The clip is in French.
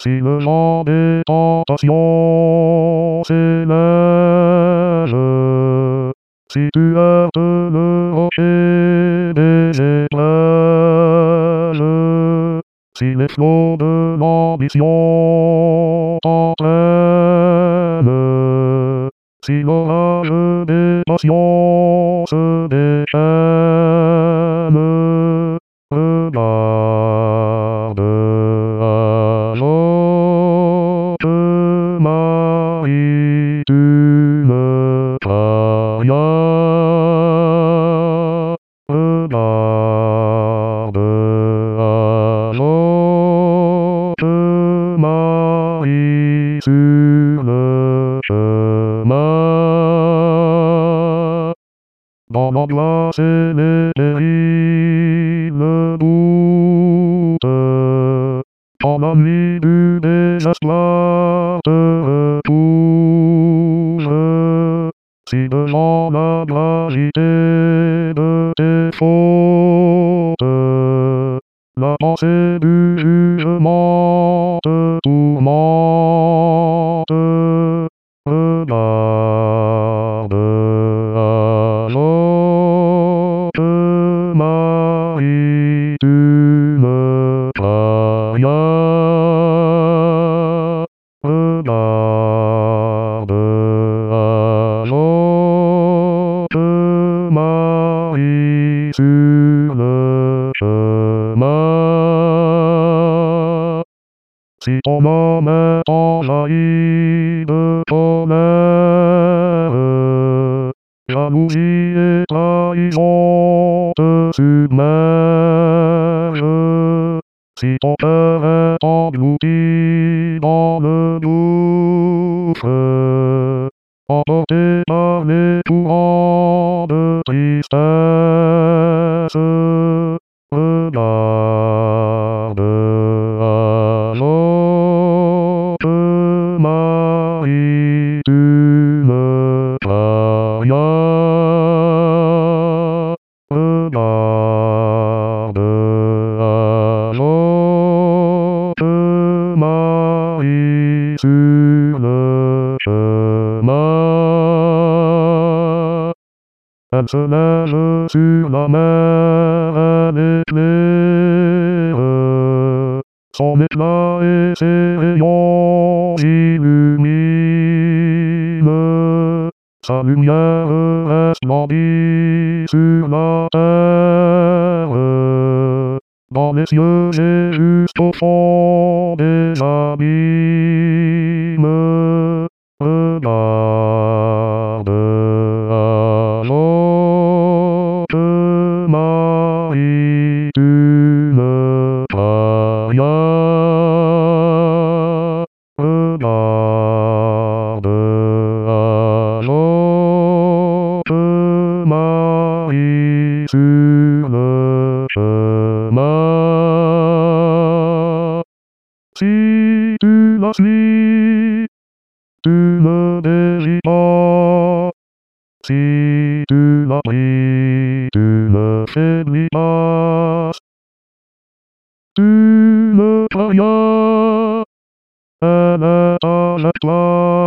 Si le vent des tentations s'élève, si tu heurtes le rocher des épreuves, si les flots de l'ambition t'entraînent, si l'orage des passions se déchaîne, regarde alors que Marie tu le paria. Regarde alors que Marie sur le chemin. Dans l'angoisse et les terribles doutes, quand la nuit du désespoir te retouche, si devant la gravité de tes fautes, la pensée du jugement te tourmente, regarde alors que Marie tu le paria. Regarde alors que Marie sur le chemin. Si ton âme est envahie de colère, jalousie et trahison te submergent, si ton cœur est englouti dans le gouffre, emporté par les courants de tristesse, regarde alors que Marie tu le paria. Regarde alors que Marie sur le chemin. Elle se lève sur la mer, elle éclaire, son éclat et ses rayons illuminent, sa lumière resplendit sur la terre, dans les cieux et jusqu'au fond des abîmes. Regarde alors que Marie tu le paria. Regarde alors que Marie sur le chemin. Si tu la suis, tu ne dévis pas. Si tu la pries, tu ne faiblis pas. Tu le parias, elle est avec toi.